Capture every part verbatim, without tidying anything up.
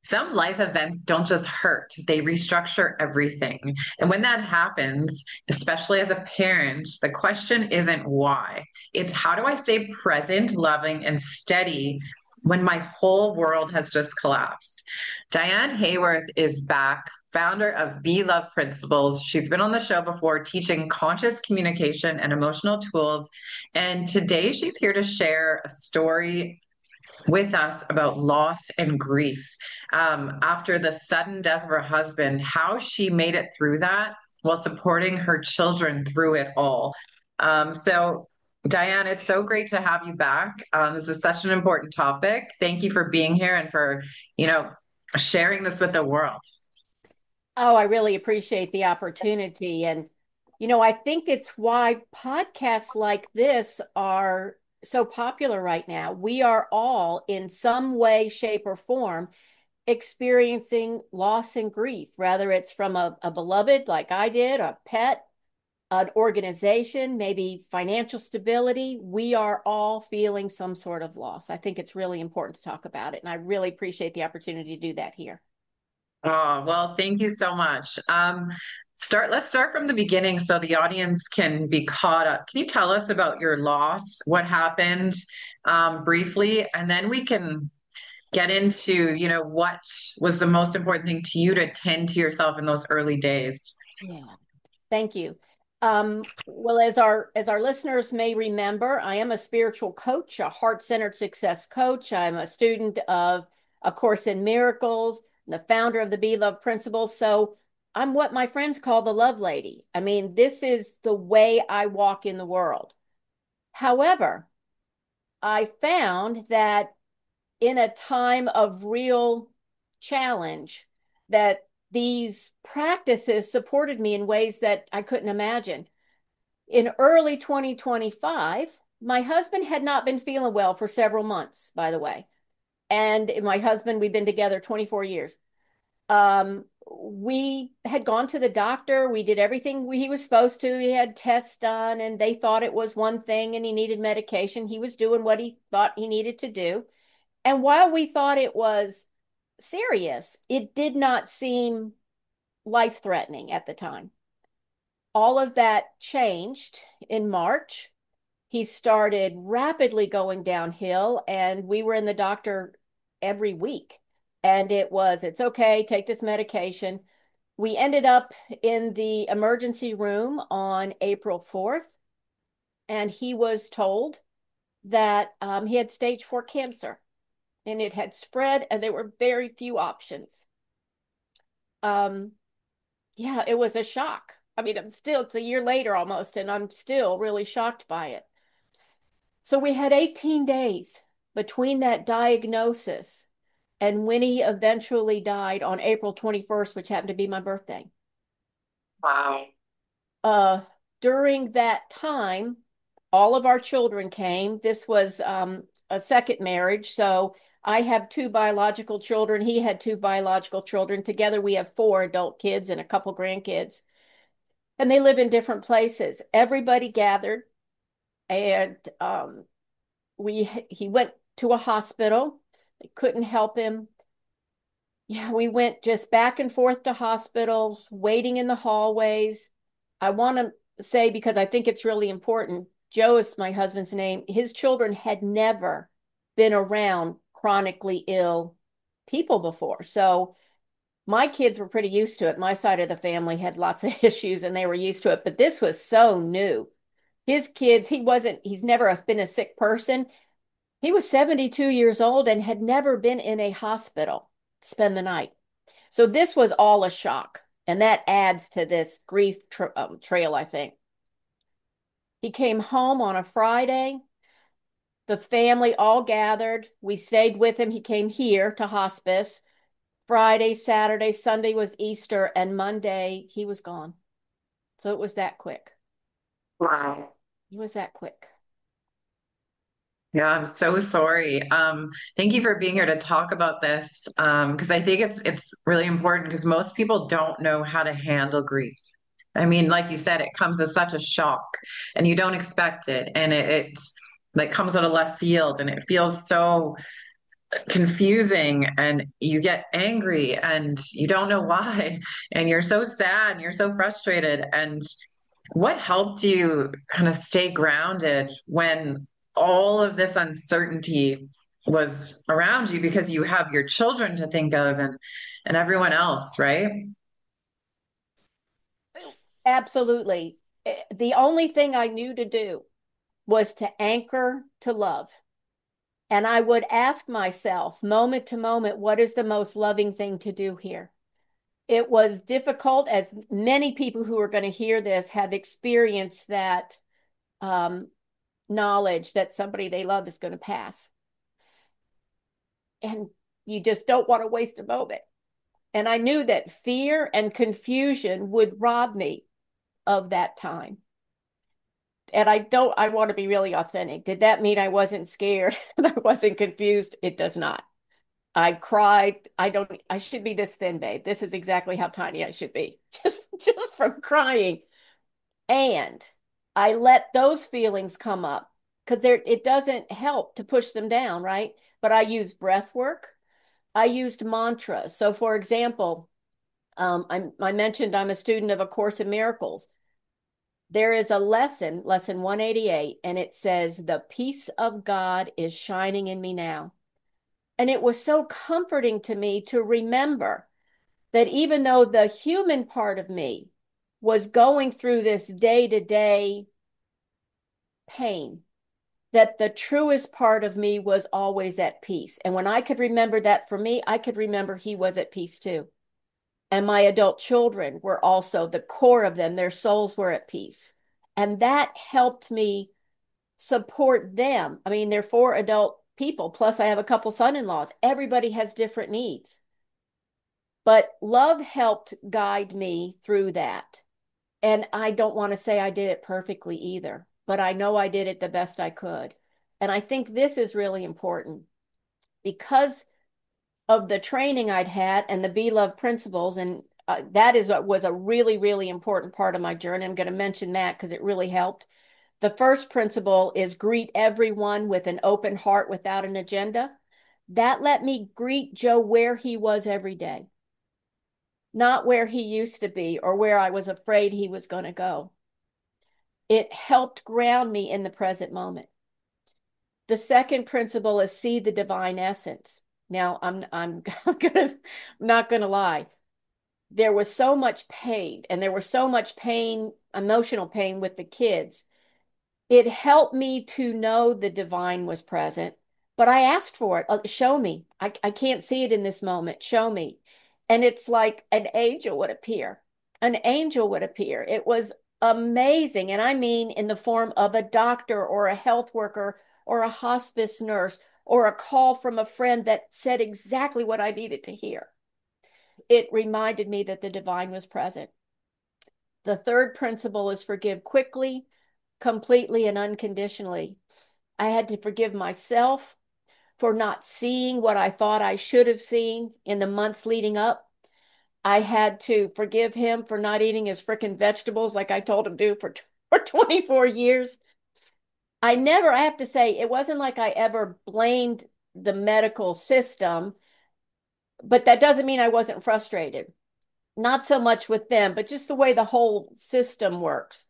Some life events don't just hurt, they restructure everything. And when that happens, especially as a parent, the question isn't why. It's how do I stay present, loving, and steady when my whole world has just collapsed? Diane Hayworth is back, founder of Be Love Principles. She's been on the show before teaching conscious communication and emotional tools. And today she's here to share a story with us about loss and grief um, after the sudden death of her husband, how she made it through that while supporting her children through it all. Um, so, Diane, it's so great to have you back. Um, this is such an important topic. Thank you for being here and for, you know, sharing this with the world. Oh, I really appreciate the opportunity. And, you know, I think it's why podcasts like this are so popular right now. We are all, in some way, shape, or form, experiencing loss and grief, whether it's from a, a beloved like I did, a pet, an organization, maybe financial stability. We are all feeling some sort of loss. I think it's really important to talk about it. And I really appreciate the opportunity to do that here. Oh, well, thank you so much. Um, start, let's start from the beginning so the audience can be caught up. Can you tell us about your loss, what happened, um, briefly, and then we can get into, you know, what was the most important thing to you to tend to yourself in those early days? Yeah. Thank you. Um, well, as our as our listeners may remember, I am a spiritual coach, a heart-centered success coach. I'm a student of A Course in Miracles, the founder of the Be Love Principles. So I'm what my friends call the love lady. I mean, this is the way I walk in the world. However, I found that in a time of real challenge, that these practices supported me in ways that I couldn't imagine. In early twenty twenty-five, my husband had not been feeling well for several months, by the way. And my husband, we've been together twenty-four years. Um, we had gone to the doctor. We did everything he was supposed to. He had tests done, and they thought it was one thing and he needed medication. He was doing what he thought he needed to do. And while we thought it was serious, it did not seem life threatening at the time. All of that changed in March. He started rapidly going downhill, and we were in the doctor every week. And it was, it's okay, take this medication. We ended up in the emergency room on April fourth, and he was told that um, he had stage four cancer and it had spread, and there were very few options. Um, yeah, it was a shock. I mean, I'm still, it's a year later almost, and I'm still really shocked by it. So we had eighteen days between that diagnosis and when he eventually died on April twenty-first, which happened to be my birthday. Wow. Uh, During that time, all of our children came. This was um, a second marriage. So I have two biological children. He had two biological children. Together, we have four adult kids and a couple grandkids. And they live in different places. Everybody gathered, and um, we he went to a hospital. They couldn't help him. Yeah, we went just back and forth to hospitals, waiting in the hallways. I want to say, because I think it's really important, Joe is my husband's name. His children had never been around chronically ill people before. So my kids were pretty used to it. My side of the family had lots of issues and they were used to it, but this was so new. His kids, he wasn't, he's never been a sick person. He was seventy-two years old and had never been in a hospital to spend the night. So this was all a shock. And that adds to this grief tra um, trail, I think. He came home on a Friday. The family all gathered. We stayed with him. He came here to hospice. Friday, Saturday, Sunday was Easter, and Monday he was gone. So it was that quick. Wow. It was that quick. Yeah, I'm so sorry. Um, thank you for being here to talk about this. Um, because I think it's it's really important because most people don't know how to handle grief. I mean, like you said, it comes as such a shock and you don't expect it. And it, it's like comes out of left field and it feels so confusing and you get angry and you don't know why and you're so sad and you're so frustrated. And what helped you kind of stay grounded when all of this uncertainty was around you because you have your children to think of and and everyone else, right? Absolutely. Eh, The only thing I knew to do was to anchor to love. And I would ask myself, moment to moment, what is the most loving thing to do here? It was difficult, as many people who are going to hear this have experienced that um, knowledge that somebody they love is going to pass. And you just don't want to waste a moment. And I knew that fear and confusion would rob me of that time. And I don't, I want to be really authentic. Did that mean I wasn't scared and I wasn't confused? It does not. I cried. I don't, I should be this thin, babe. This is exactly how tiny I should be, just, just from crying. And I let those feelings come up because there, it doesn't help to push them down, right? But I use breath work. I used mantras. So, for example, um, I, I mentioned I'm a student of A Course in Miracles. There is a lesson, lesson one eighty-eight, and it says, "The peace of God is shining in me now." And it was so comforting to me to remember that even though the human part of me was going through this day to day pain, that the truest part of me was always at peace. And when I could remember that for me, I could remember he was at peace too. And my adult children were also, the core of them, their souls were at peace. And that helped me support them. I mean, they're four adult people, plus I have a couple son-in-laws. Everybody has different needs. But love helped guide me through that. And I don't want to say I did it perfectly either, but I know I did it the best I could. And I think this is really important because of the training I'd had and the Be Love principles. And uh, that is what was a really, really important part of my journey. I'm going to mention that because it really helped. The first principle is greet everyone with an open heart without an agenda. That let me greet Joe where he was every day, not where he used to be or where I was afraid he was going to go. It helped ground me in the present moment. The second principle is see the divine essence. Now, I'm I'm gonna I'm not gonna lie. There was so much pain, and there was so much pain, emotional pain with the kids. It helped me to know the divine was present, but I asked for it. Uh, show me. I, I can't see it in this moment. Show me. And it's like an angel would appear. An angel would appear. It was amazing. And I mean, in the form of a doctor or a health worker or a hospice nurse or a call from a friend that said exactly what I needed to hear. It reminded me that the divine was present. The third principle is forgive quickly, completely, and unconditionally. I had to forgive myself for not seeing what I thought I should have seen in the months leading up. I had to forgive him for not eating his frickin' vegetables like I told him to for, for twenty-four years. I never, I have to say, it wasn't like I ever blamed the medical system, but that doesn't mean I wasn't frustrated. Not so much with them, but just the way the whole system works.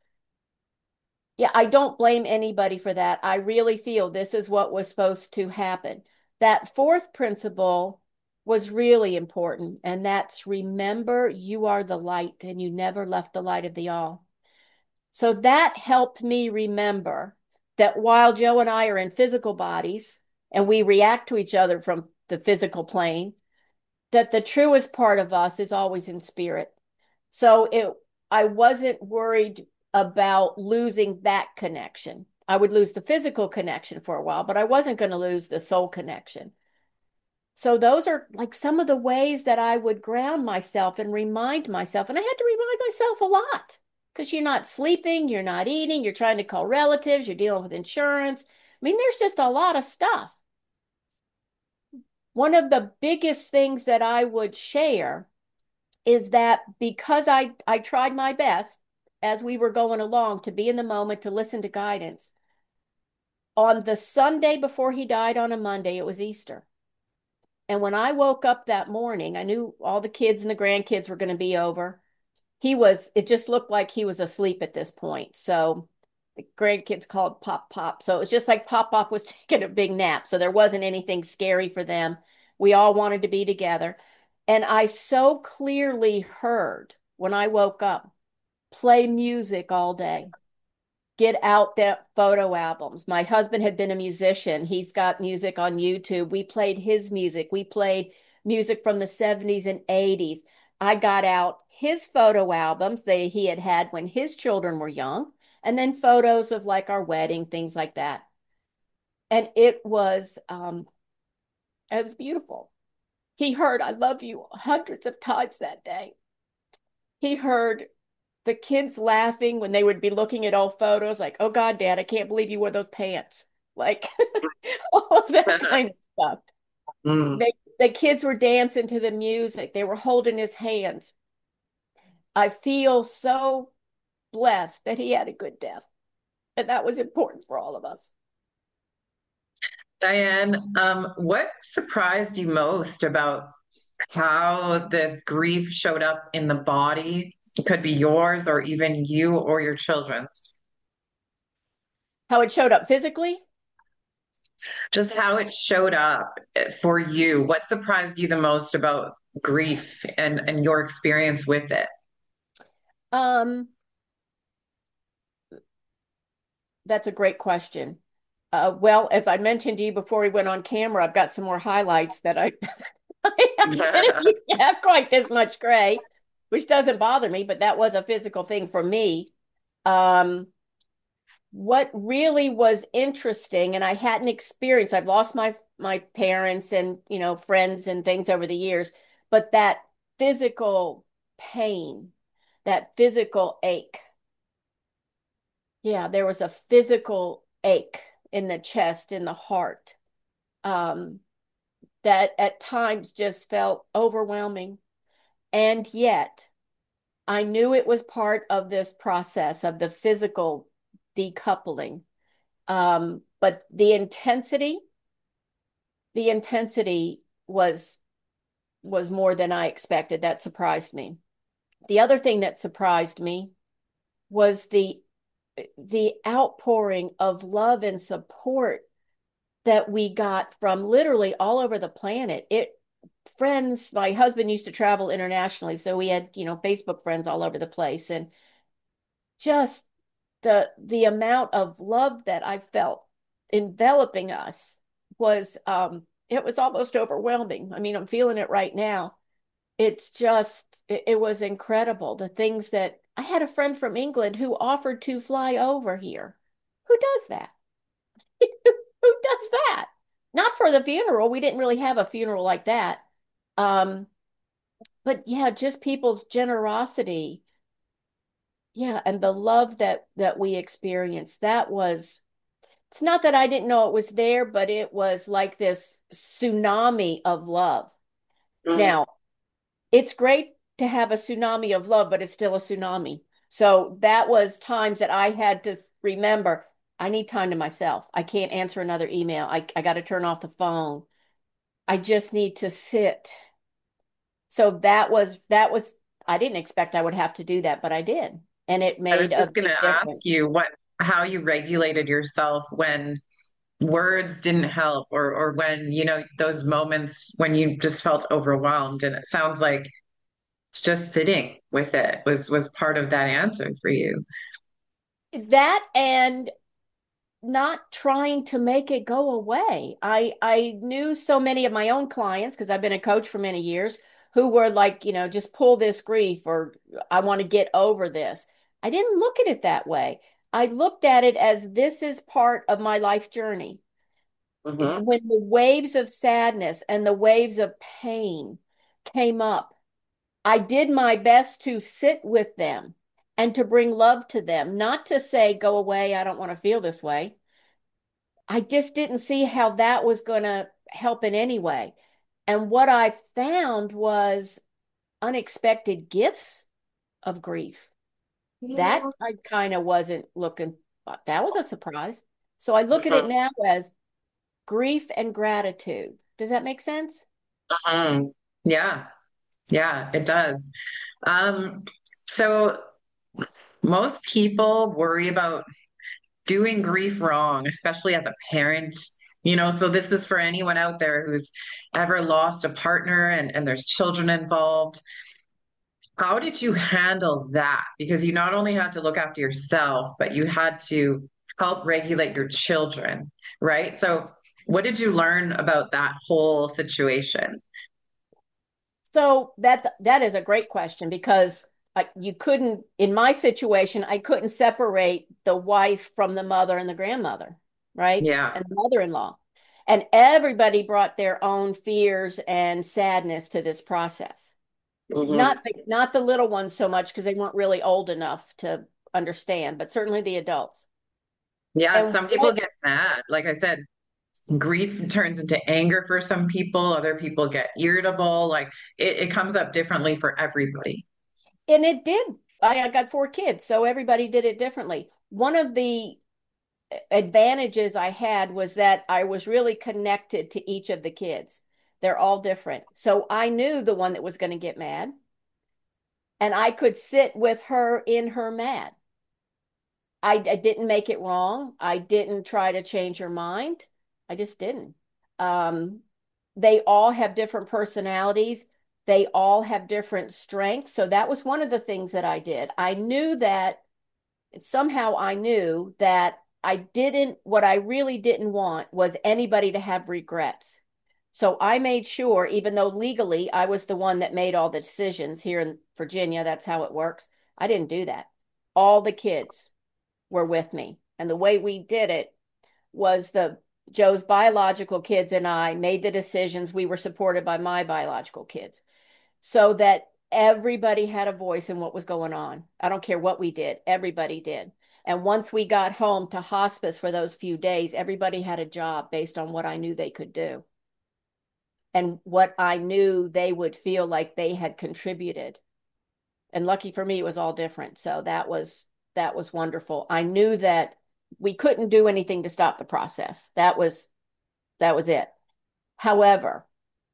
Yeah, I don't blame anybody for that. I really feel this is what was supposed to happen. That fourth principle was really important, and that's remember you are the light and you never left the light of the all. So that helped me remember that while Joe and I are in physical bodies and we react to each other from the physical plane, that the truest part of us is always in spirit. So it, I wasn't worried about losing that connection. I would lose the physical connection for a while, but I wasn't going to lose the soul connection. So those are like some of the ways that I would ground myself and remind myself. And I had to remind myself a lot because you're not sleeping, you're not eating, you're trying to call relatives, you're dealing with insurance. I mean, there's just a lot of stuff. One of the biggest things that I would share is that because I, I tried my best as we were going along to be in the moment, to listen to guidance. On the Sunday before he died on a Monday, it was Easter. And when I woke up that morning, I knew all the kids and the grandkids were going to be over. He was, it just looked like he was asleep at this point. So the grandkids called Pop Pop. So it was just like Pop Pop was taking a big nap. So there wasn't anything scary for them. We all wanted to be together. And I so clearly heard when I woke up, play music all day, get out that photo albums. My husband had been a musician. He's got music on YouTube. We played his music. We played music from the seventies and eighties. I got out his photo albums that he had had when his children were young, and then photos of like our wedding, things like that. And it was um it was beautiful. He heard I love you hundreds of times that day. He heard the kids laughing when they would be looking at old photos, like, oh God, Dad, I can't believe you wore those pants. Like all of that kind of stuff. Mm. They, the kids were dancing to the music, they were holding his hands. I feel so blessed that he had a good death. And that was important for all of us. Diane, um, what surprised you most about how this grief showed up in the body? It could be yours or even you or your children's. How it showed up physically. Just how it showed up for you. What surprised you the most about grief and, and your experience with it? Um, that's a great question. Uh, well, as I mentioned to you before we went on camera, I've got some more highlights that I, I didn't used to have quite this much gray, which doesn't bother me, but that was a physical thing for me. Um, what really was interesting, and I hadn't experienced, I've lost my my parents and you know friends and things over the years, but that physical pain, that physical ache. Yeah, there was a physical ache in the chest, in the heart, um, that at times just felt overwhelming. And yet, I knew it was part of this process of the physical decoupling. Um, but the intensity, the intensity was was more than I expected. That surprised me. The other thing that surprised me was the the outpouring of love and support that we got from literally all over the planet. It friends, my husband used to travel internationally, so we had, you know, Facebook friends all over the place, and just the the amount of love that I felt enveloping us was um it was almost overwhelming. I mean, I'm feeling it right now. It's just it, it was incredible. The things that I had a friend from England who offered to fly over here. Who does that? Who does that? Not for the funeral. We didn't really have a funeral like that. Um, but yeah, just people's generosity. Yeah, and the love that that we experienced. That was it's not that I didn't know it was there, but it was like this tsunami of love. Mm. Now, it's great to have a tsunami of love, but it's still a tsunami. So that was times that I had to remember I need time to myself. I can't answer another email. I, I got to turn off the phone. I just need to sit. So that was, that was, I didn't expect I would have to do that, but I did. And it I made was a just going big to ask difference. you what how you regulated yourself when words didn't help or or when, you know, those moments when you just felt overwhelmed. And it sounds like just sitting with it was was part of that answer for you. That and not trying to make it go away. I I knew so many of my own clients because I've been a coach for many years who were like, you know, just pull this grief or I want to get over this. I didn't look at it that way. I looked at it as this is part of my life journey. Hmm. When the waves of sadness and the waves of pain came up, I did my best to sit with them and to bring love to them, not to say, go away, I don't want to feel this way. I just didn't see how that was going to help in any way. And what I found was unexpected gifts of grief. That I kind of wasn't looking, that was a surprise. So I look at it Hmm. now as grief and gratitude. Does that make sense? Mhm. Yeah, yeah, it does. Um, so most people worry about doing grief wrong, especially as a parent. You know, so this is for anyone out there who's ever lost a partner and, and there's children involved. How did you handle that? Because you not only had to look after yourself, but you had to help regulate your children, right? So, what did you learn about that whole situation? So that that is a great question because I, you couldn't, in my situation, I couldn't separate the wife from the mother and the grandmother, right? Yeah. And the mother-in-law. And everybody brought their own fears and sadness to this process. Hmm. Not the not the little ones so much because they weren't really old enough to understand, but certainly the adults. Yeah. And Some people what get mad. Like I said, grief turns into anger for some people. Other people get irritable. Like it, it comes up differently for everybody. and it did. I, I got four kids, so everybody did it differently. One of the advantages I had was that I was really connected to each of the kids. They're all different. So I knew the one that was going to get mad, and I could sit with her in her mad. I, I didn't make it wrong. I didn't try to change her mind. I just didn't. Um, they all have different personalities. They all have different strengths. So that was one of the things that I did. I knew that somehow I knew that I didn't, what I really didn't want was anybody to have regrets. So I made sure, even though legally I was the one that made all the decisions here in Virginia, that's how it works. I didn't do that. All the kids were with me. And the way we did it was the Joe's biological kids and I made the decisions. We were supported by my biological kids so that everybody had a voice in what was going on. I don't care what we did, everybody did. And once we got home to hospice for those few days, everybody had a job based on what I knew they could do and what I knew they would feel like they had contributed. And lucky for me, it was all different. So that was that was wonderful. I knew that we couldn't do anything to stop the process. That was that was it. However,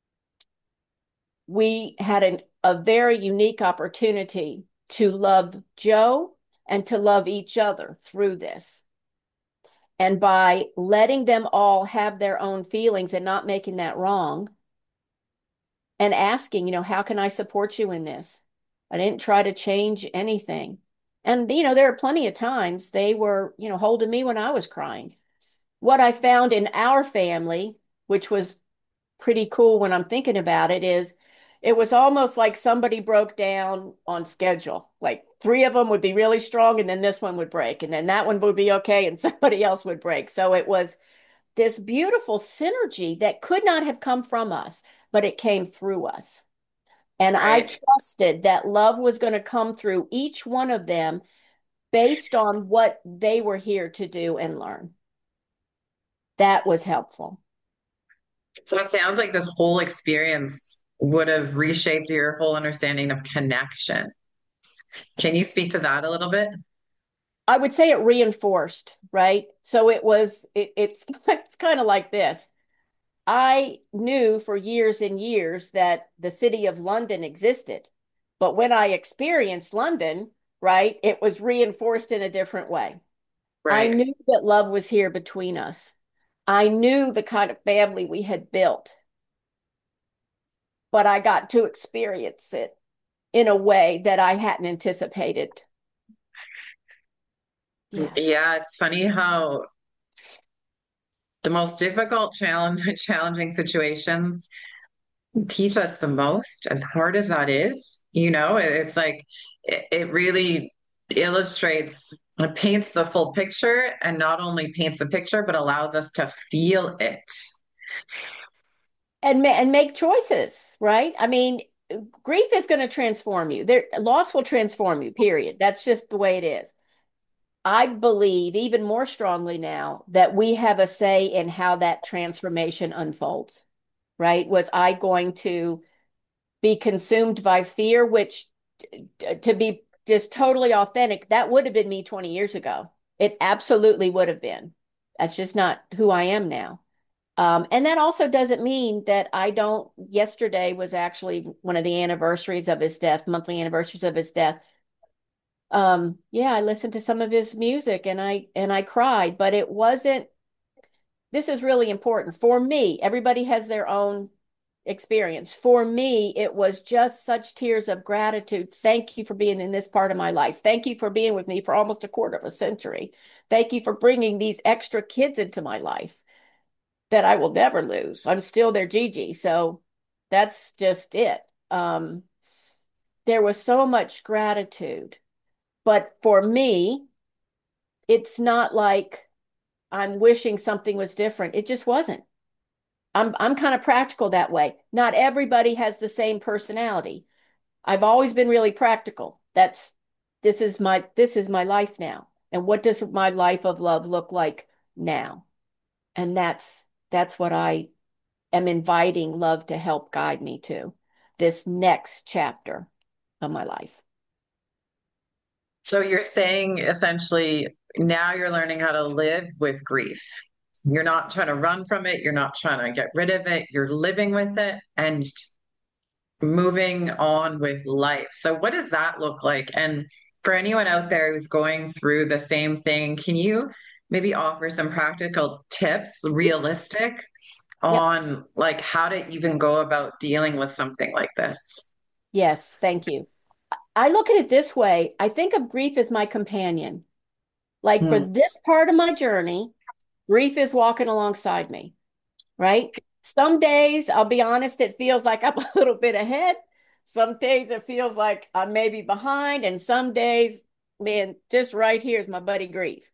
we had an, a very unique opportunity to love Joe and to love each other through this. And by letting them all have their own feelings and not making that wrong and asking, you know, how can I support you in this? I didn't try to change anything. And, you know, there are plenty of times they were, you know, holding me when I was crying. What I found in our family, which was pretty cool when I'm thinking about it, is it was almost like somebody broke down on schedule. Like three of them would be really strong, and then this one would break, and then that one would be okay, and somebody else would break. So it was this beautiful synergy that could not have come from us, but it came through us. And I Right. trusted that love was going to come through each one of them based on what they were here to do and learn. That was helpful. So it sounds like this whole experience would have reshaped your whole understanding of connection. Can you speak to that a little bit? I would say it reinforced, right? So it was it, it's it's kind of like this. I knew for years and years that the city of London existed. But when I experienced London, right, it was reinforced in a different way. I Right. knew that love was here between us. I knew the kind of family we had built, but I got to experience it in a way that I hadn't anticipated. Yeah. Yeah, it's funny how the most difficult challenge challenging situations teach us the most, as hard as that is. You know, it- it's like it, it really illustrates, it paints the full picture and not only paints the picture, but allows us to feel it. and ma and make choices, right? I mean, grief is going to transform you. There, loss will transform you, period. That's just the way it is. I believe even more strongly now that we have a say in how that transformation unfolds, right? Was I going to be consumed by fear, which to be just totally authentic, that would have been me twenty years ago. It absolutely would have been. That's just not who I am now. Um, and that also doesn't mean that I don't. Yesterday was actually one of the anniversaries of his death, monthly anniversaries of his death. Um, yeah, I listened to some of his music and I and I cried, but it wasn't, this is really important for me. Everybody has their own experience. For me, it was just such tears of gratitude. Thank you for being in this part of my life. Thank you for being with me for almost a quarter of a century. Thank you for bringing these extra kids into my life that I will never lose. I'm still their Gigi. So that's just it. Um, there was so much gratitude. But for me, it's not like I'm wishing something was different. It just wasn't. I'm I'm kind of practical that way. Not everybody has the same personality. I've always been really practical. That's this is my this is my life now. And what does my life of love look like now? And that's that's what I am inviting love to help guide me to this next chapter of my life. So you're saying essentially now you're learning how to live with grief. You're not trying to run from it. You're not trying to get rid of it. You're living with it and moving on with life. So what does that look like? And for anyone out there who's going through the same thing, can you maybe offer some practical tips, realistic, Yep. on like how to even go about dealing with something like this? Yes, thank you. I look at it this way. I think of grief as my companion. Like for Hmm. this part of my journey, grief is walking alongside me, right? Some days, I'll be honest, it feels like I'm a little bit ahead. Some days it feels like I'm maybe behind. And some days, man, just right here is my buddy grief.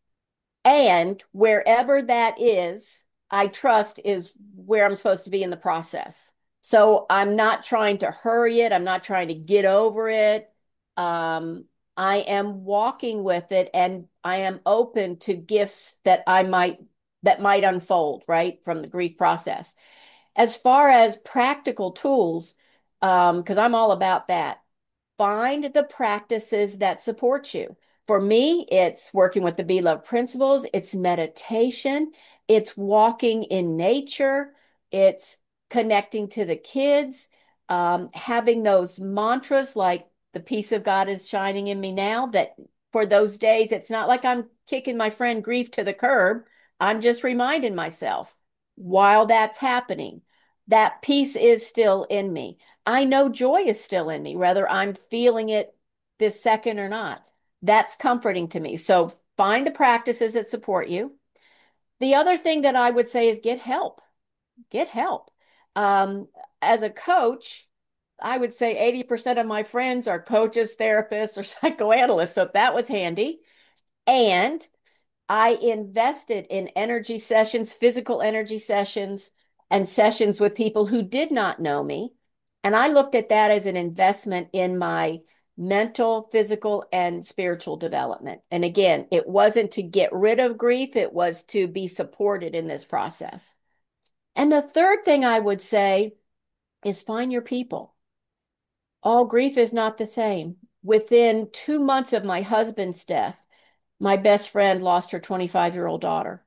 And wherever that is, I trust is where I'm supposed to be in the process. So I'm not trying to hurry it. I'm not trying to get over it. Um, I am walking with it and I am open to gifts that I might that might unfold, right, from the grief process. As far as practical tools, um, because I'm all about that, find the practices that support you. For me, it's working with the Be Love principles, it's meditation, it's walking in nature, it's connecting to the kids, um, having those mantras like the peace of God is shining in me now. That for those days, it's not like I'm kicking my friend grief to the curb. I'm just reminding myself while that's happening, that peace is still in me. I know joy is still in me, whether I'm feeling it this second or not. That's comforting to me. So find the practices that support you. The other thing that I would say is get help. Get help. Um, as a coach, I would say eighty percent of my friends are coaches, therapists, or psychoanalysts. So that was handy. And I invested in energy sessions, physical energy sessions, and sessions with people who did not know me. And I looked at that as an investment in my mental, physical, and spiritual development. And again, it wasn't to get rid of grief, it was to be supported in this process. And the third thing I would say is find your people. All grief is not the same. Within two months of my husband's death, my best friend lost her twenty-five year old daughter.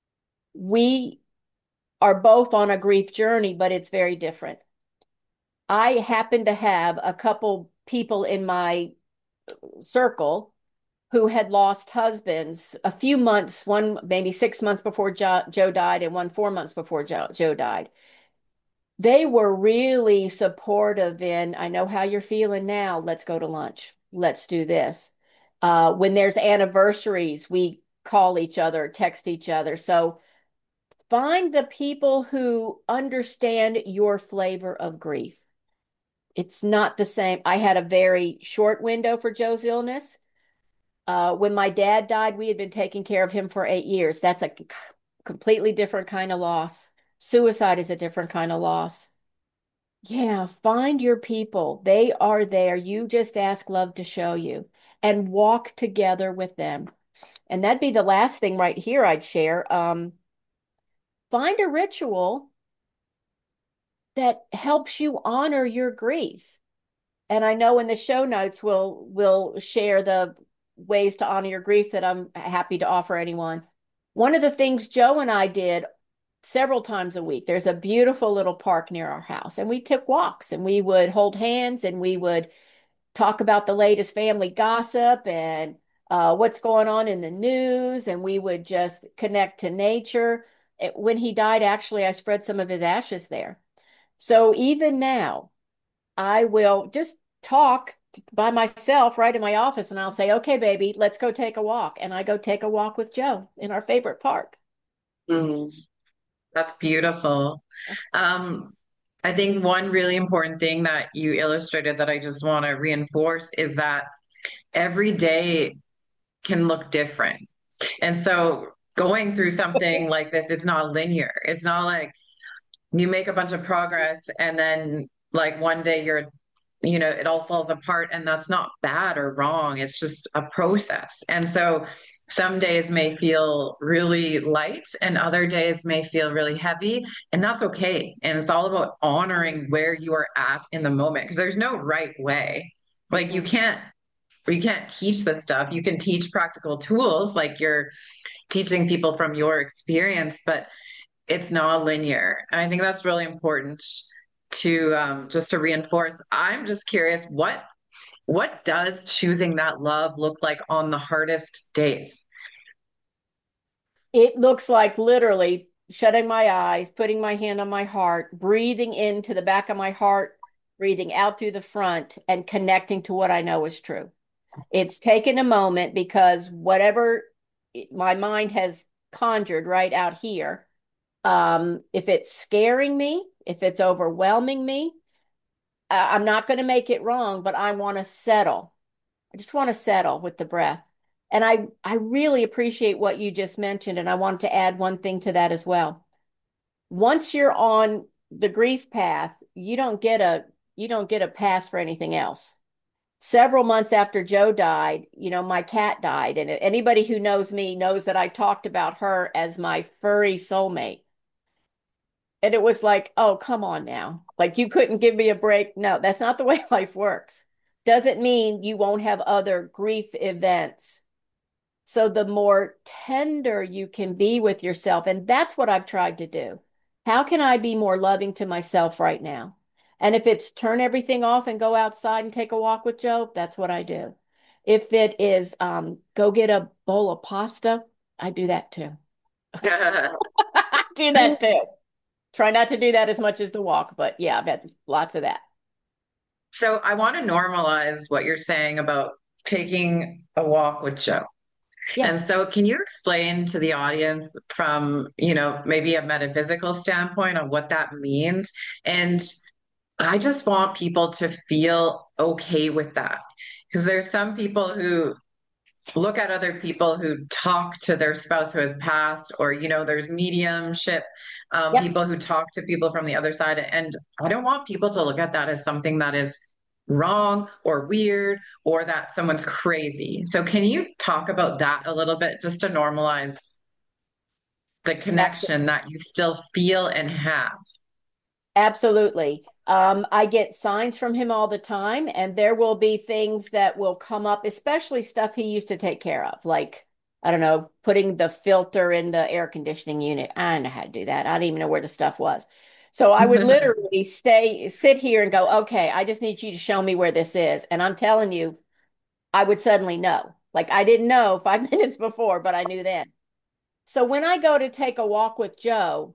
We are both on a grief journey, but it's very different. I happen to have a couple people in my circle who had lost husbands a few months, one maybe six months before jo- Joe died, and one four months before Joe, Joe died. They were really supportive in, I know how you're feeling now. Let's go to lunch. Let's do this. Uh, when there's anniversaries, we call each other, text each other. So find the people who understand your flavor of grief. It's not the same. I had a very short window for Joe's illness. Uh, when my dad died, we had been taking care of him for eight years. That's a c- completely different kind of loss. Suicide is a different kind of loss. Yeah, find your people. They are there. You just ask love to show you and walk together with them. And that'd be the last thing right here I'd share. Um, find a ritual that helps you honor your grief. And I know in the show notes we'll we'll share the ways to honor your grief that I'm happy to offer anyone. One of the things Joe and I did several times a week. There's a beautiful little park near our house, and we took walks and we would hold hands and we would talk about the latest family gossip and uh, what's going on in the news, and we would just connect to nature. It- when he died, actually, I spread some of his ashes there. So even now, I will just talk by myself right in my office and I'll say, okay, baby, let's go take a walk. And I go take a walk with Joe in our favorite park. Mhm. That's beautiful. Um, I think one really important thing that you illustrated that I just want to reinforce is that every day can look different. And so going through something like this, it's not linear. It's not like you make a bunch of progress and then like one day you're, you know, it all falls apart, and that's not bad or wrong. It's just a process. And so some days may feel really light and other days may feel really heavy, and that's okay. And it's all about honoring where you are at in the moment because there's no right way. Like you Mhm. can't you can't teach this stuff. You can teach practical tools like you're teaching people from your experience, but it's not linear. And I think that's really important to um, just to reinforce. I'm just curious, what what does choosing that love look like on the hardest days? It looks like literally shutting my eyes, putting my hand on my heart, breathing into the back of my heart, breathing out through the front, and connecting to what I know is true. It's taken a moment because whatever my mind has conjured right out here, um, if it's scaring me, if it's overwhelming me, I- I'm not going to make it wrong, but I want to settle. I just want to settle with the breath. And I, I really appreciate what you just mentioned. And I wanted to add one thing to that as well. Once you're on the grief path, you don't get a, you don't get a pass for anything else. Several months after Joe died, you know, my cat died. And anybody who knows me knows that I talked about her as my furry soulmate. And it was like, oh, come on now. Like you couldn't give me a break. No, that's not the way life works. Doesn't mean you won't have other grief events. So the more tender you can be with yourself, and that's what I've tried to do. How can I be more loving to myself right now? And if it's turn everything off and go outside and take a walk with Joe, that's what I do. If it is um, go get a bowl of pasta, I do that too. I do that too. Try not to do that as much as the walk, but yeah, I've had lots of that. So I want to normalize what you're saying about taking a walk with Joe. Yeah. And so can you explain to the audience from, you know, maybe a metaphysical standpoint on what that means? And I just want people to feel okay with that. Because there's some people who look at other people who talk to their spouse who has passed, or, you know, there's mediumship, um, Yep. people who talk to people from the other side. And I don't want people to look at that as something that is wrong or weird or that someone's crazy. So, can you talk about that a little bit just to normalize the connection that you still feel and have? Absolutely. Um, I get signs from him all the time, and there will be things that will come up, especially stuff he used to take care of, like, I don't know, putting the filter in the air conditioning unit. I don't know how to do that. I didn't even know where the stuff was. So I would literally stay, sit here and go, okay, I just need you to show me where this is. And I'm telling you, I would suddenly know. Like I didn't know five minutes before, but I knew then. So when I go to take a walk with Joe,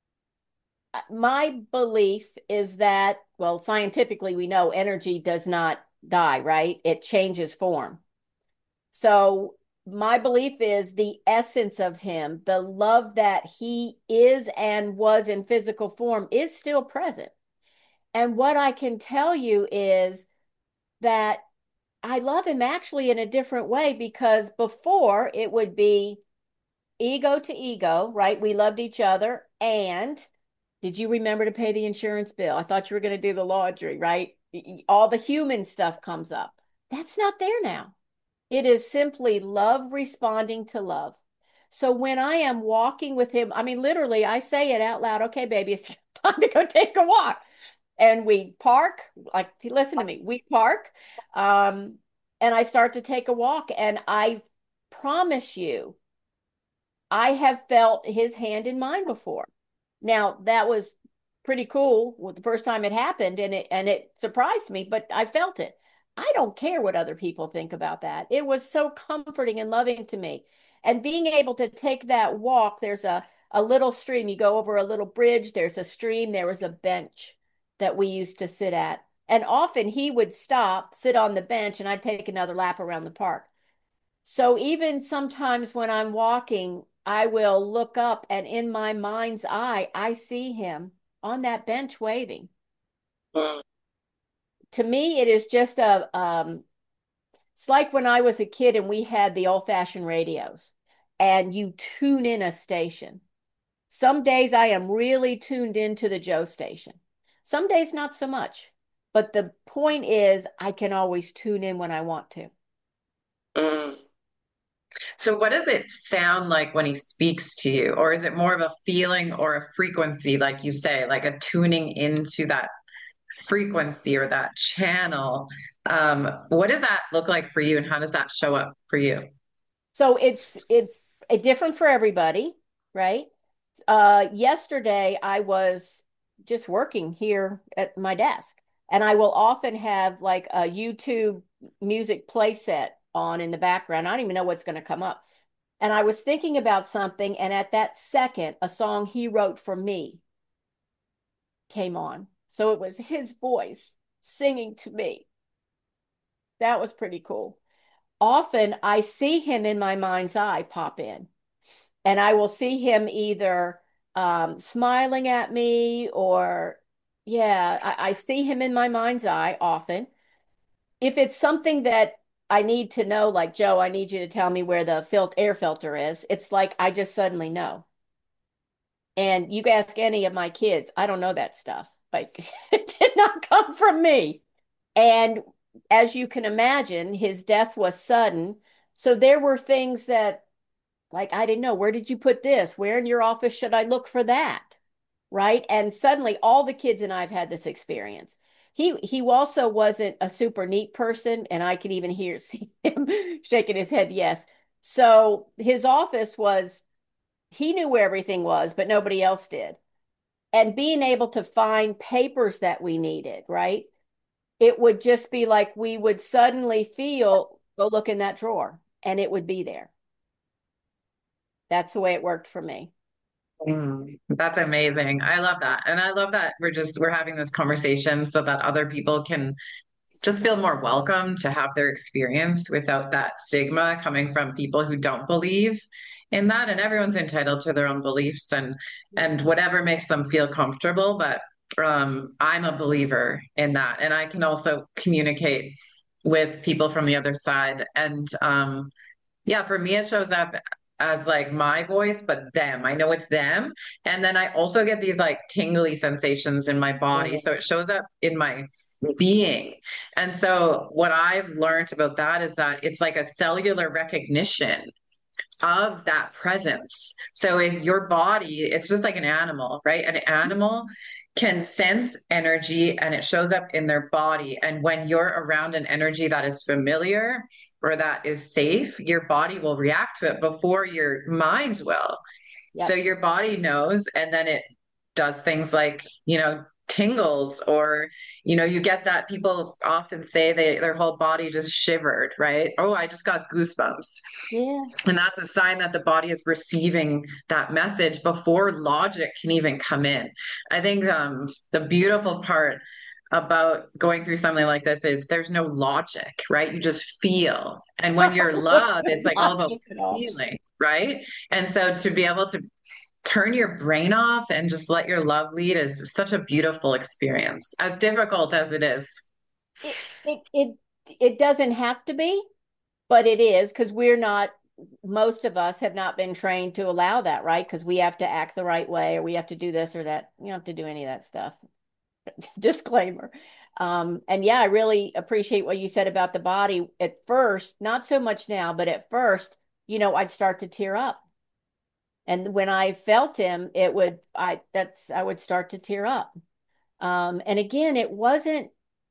my belief is that, well, scientifically, we know energy does not die, right? It changes form. So, my belief is the essence of him, the love that he is and was in physical form, is still present. And what I can tell you is that I love him actually in a different way because before it would be ego to ego, right? We loved each other. And did you remember to pay the insurance bill? I thought you were going to do the laundry, right? All the human stuff comes up. That's not there now. It is simply love responding to love. So when I am walking with him, I mean, literally, I say it out loud. Okay, baby, it's time to go take a walk. And we park, like, listen to me, we park, um, and I start to take a walk. And I promise you, I have felt his hand in mine before. Now that was pretty cool with the first time it happened, and it and it surprised me, but I felt it. I don't care what other people think about that. It was so comforting and loving to me. And being able to take that walk, there's a a little stream. You go over a little bridge, there's a stream, there was a bench that we used to sit at. And often he would stop, sit on the bench, and I'd take another lap around the park. So even sometimes when I'm walking, I will look up and in my mind's eye, I see him on that bench waving. Mm. To me, it is just a, um, it's like when I was a kid and we had the old-fashioned radios and you tune in a station. Some days I am really tuned into the Joe station. Some days not so much. But the point is, I can always tune in when I want to. Mm. So what does it sound like when he speaks to you? Or is it more of a feeling or a frequency, like you say, like a tuning into that frequency or that channel? Um, what does that look like for you and how does that show up for you? So it's it's a different for everybody, right? Uh, yesterday I was just working here at my desk, and I will often have like a YouTube music playset on in the background. I don't even know what's going to come up. And I was thinking about something, and at that second, a song he wrote for me came on. So it was his voice singing to me. That was pretty cool. Often I see him in my mind's eye pop in, and I will see him either um, smiling at me or, yeah, I, I see him in my mind's eye often. If it's something that I need to know, like, Joe, I need you to tell me where the fil air filter is, it's like I just suddenly know. And you ask any of my kids, I don't know that stuff. Like, it did not come from me. And as you can imagine, his death was sudden. So there were things that, like, I didn't know, where did you put this? Where in your office should I look for that? Right? And suddenly all the kids and I've had this experience. He he also wasn't a super neat person, and I could even hear see him shaking his head, yes. So his office was, he knew where everything was, but nobody else did. And being able to find papers that we needed, right? It would just be like we would suddenly feel, go look in that drawer, and it would be there. That's the way it worked for me. Mm, that's amazing. I love that. And I love that we're just we're having this conversation so that other people can just feel more welcome to have their experience without that stigma coming from people who don't believe in that. And everyone's entitled to their own beliefs and and whatever makes them feel comfortable. But um, I'm a believer in that, and I can also communicate with people from the other side. And um, yeah, for me, it shows up as like my voice, but them. I know it's them. And then I also get these like tingly sensations in my body. So it shows up in my being. And so what I've learned about that is that it's like a cellular recognition of that presence. So if your body, it's just like an animal, right? An animal can sense energy and it shows up in their body. And when you're around an energy that is familiar or that is safe, your body will react to it before your mind will. So Yep. your body knows, and then it does things like, you know, tingles, or, you know, you get that people often say they their whole body just shivered, right? Oh, I just got goosebumps. Yeah. And that's a sign that the body is receiving that message before logic can even come in. I think um, the beautiful part about going through something like this is there's no logic, right? You just feel. And when you're love, it's like all about Logic at all. feeling, right? And so to be able to turn your brain off and just let your love lead is such a beautiful experience, as difficult as it is. It it it it doesn't have to be, but it is because we're not, most of us have not been trained to allow that, right? Because we have to act the right way or we have to do this or that. You don't have to do any of that stuff. Disclaimer. Um, and yeah, I really appreciate what you said about the body at first, not so much now, but at first, you know, I'd start to tear up. And when I felt him, it would, I, that's, I would start to tear up. Um, and again, it wasn't,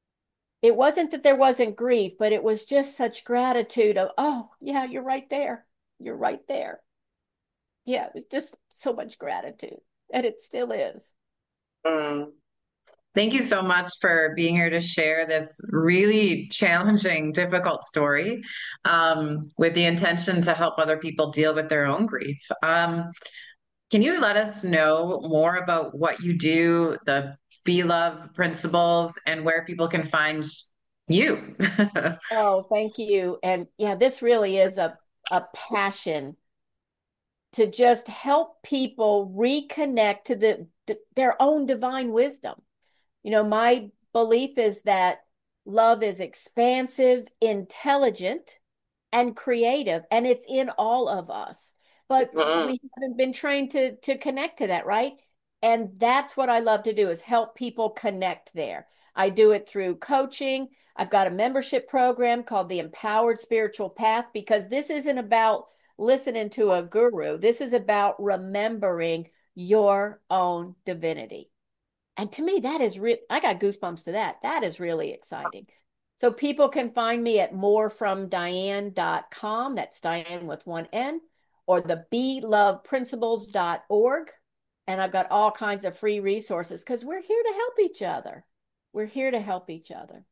it wasn't that there wasn't grief, but it was just such gratitude of, oh, yeah, you're right there. You're right there. Yeah, it was just so much gratitude. And it still is. Mm. Thank you so much for being here to share this really challenging, difficult story um, with the intention to help other people deal with their own grief. Um, can you let us know more about what you do, the Be Love principles, and where people can find you? Oh, thank you. And yeah, this really is a, a passion to just help people reconnect to the, to their own divine wisdom. You know, my belief is that love is expansive, intelligent, and creative, and it's in all of us. But Mm. we haven't been trained to to connect to that, right? And that's what I love to do is help people connect there. I do it through coaching. I've got a membership program called the Empowered Spiritual Path because this isn't about listening to a guru. This is about remembering your own divinity. And to me, that is real. I got goosebumps to that. That is really exciting. So people can find me at more from diane dot com. That's Diane with one N, or the be love principles dot org. And I've got all kinds of free resources because we're here to help each other. We're here to help each other.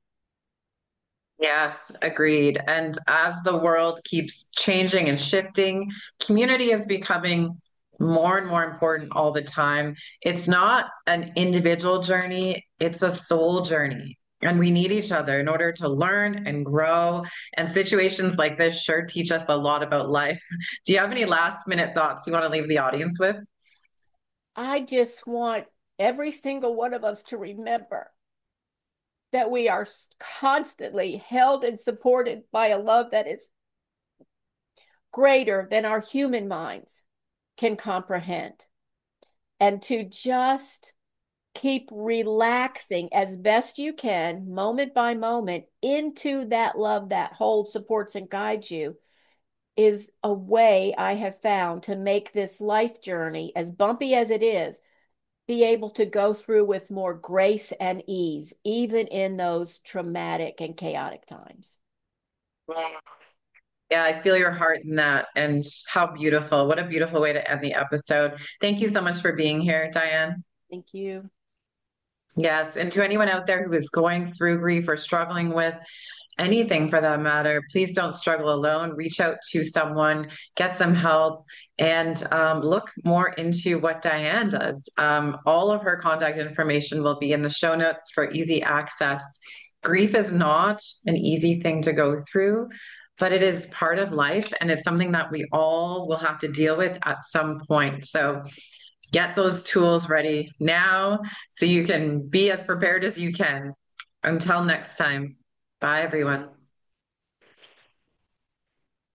Yes, agreed. And as the world keeps changing and shifting, community is becoming more and more important all the time. It's not an individual journey, it's a soul journey. And we need each other in order to learn and grow. And situations like this sure teach us a lot about life. Do you have any last minute thoughts you want to leave the audience with? I just want every single one of us to remember that we are constantly held and supported by a love that is greater than our human minds can comprehend. And to just keep relaxing as best you can, moment by moment, into that love that holds, supports, and guides you is a way I have found to make this life journey, as bumpy as it is, be able to go through with more grace and ease, even in those traumatic and chaotic times. Yeah, I feel your heart in that, and how beautiful. What a beautiful way to end the episode. Thank you so much for being here, Diane. Thank you. Yes, and to anyone out there who is going through grief or struggling with anything for that matter, please don't struggle alone. Reach out to someone, get some help, and um, look more into what Diane does. Um, all of her contact information will be in the show notes for easy access. Grief is not an easy thing to go through, but it is part of life, and it's something that we all will have to deal with at some point. So get those tools ready now so you can be as prepared as you can. Until next time, bye everyone.